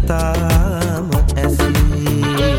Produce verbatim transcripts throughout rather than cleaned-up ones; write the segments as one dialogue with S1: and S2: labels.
S1: තාම ඇසේ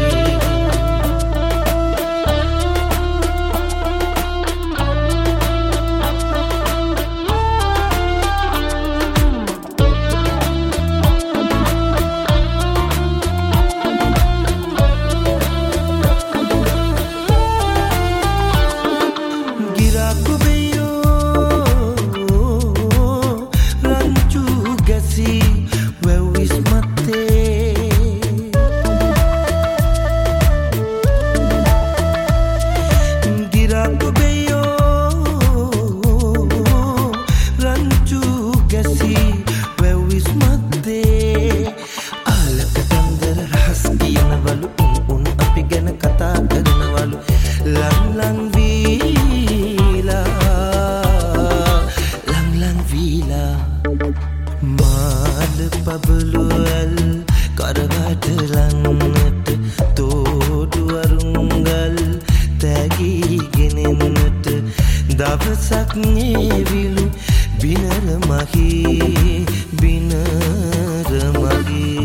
S1: පබළුවල් කරවට ලන්නට තෝඩු අරුංගල් තැගීගෙනෙන්නට දවසක් නෙවිලු බිනර මහී බිනර මහී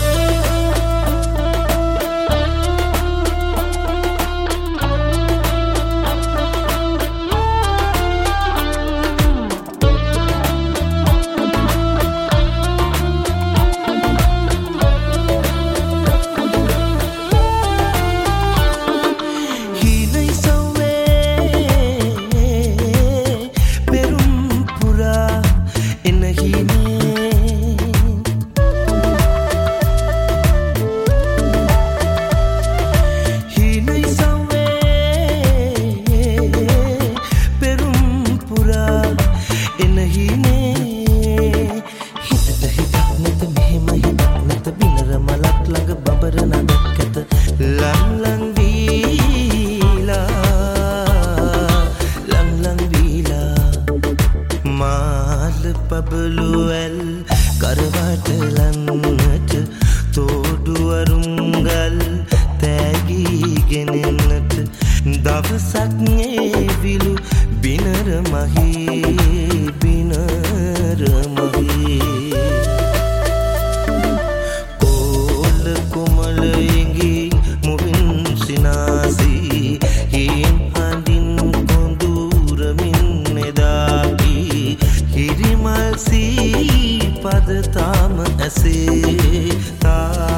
S1: පබළුවල් කරවට ලන්නට තෝඩු අරුංගල් තැගීගෙනෙන්නට දවසක් නෙවිලු බිනර මහී බිනර මහී කොල්ල කොමල ඉඟි මුවින් සිනාසී හීන් හඳින් කොඳුරමින් නෙදාගී හිරිමල් සී පද තාම ඇසේ තා